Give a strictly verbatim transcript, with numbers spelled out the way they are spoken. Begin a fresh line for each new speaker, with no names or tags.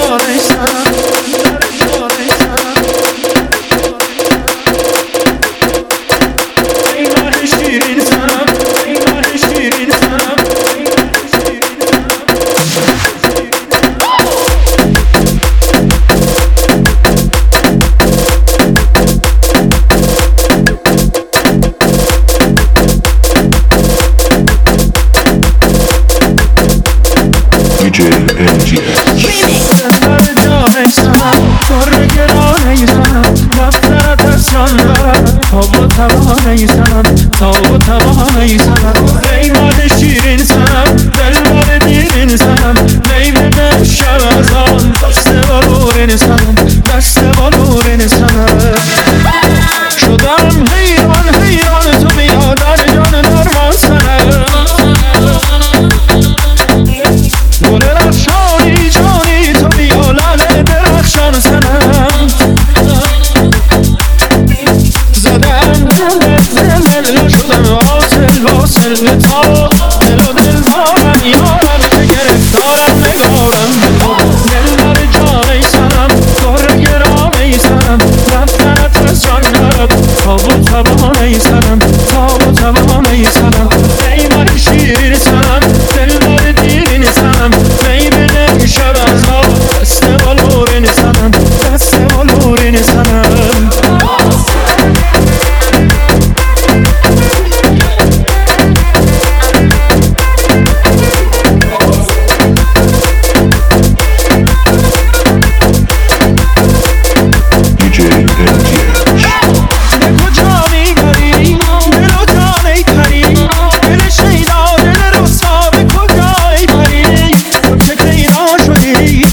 تا و توانایی سنم قیمت شیرین سنم دلبر دیرین سنم لیل شب از آن دست بلورین سنم دست بلورین سنم شدم حیران حیران تو بیا در جان درمان سنم گل رخشانی جانی تو بیا لعل درخشان سنم زدم دل شدم واصل واصل به تا دل و دل دارم یارم که گرفتارم نگارم دل بر جان ای سنم دور گرام ای سنم رفتنت رسان نرد تا و توان ای سنم تا و توان ای سنم ای من شیرین سنم دل بر دیرین سنم می بده شب از آب دست بلورین سنم دست بلورین سنم شدی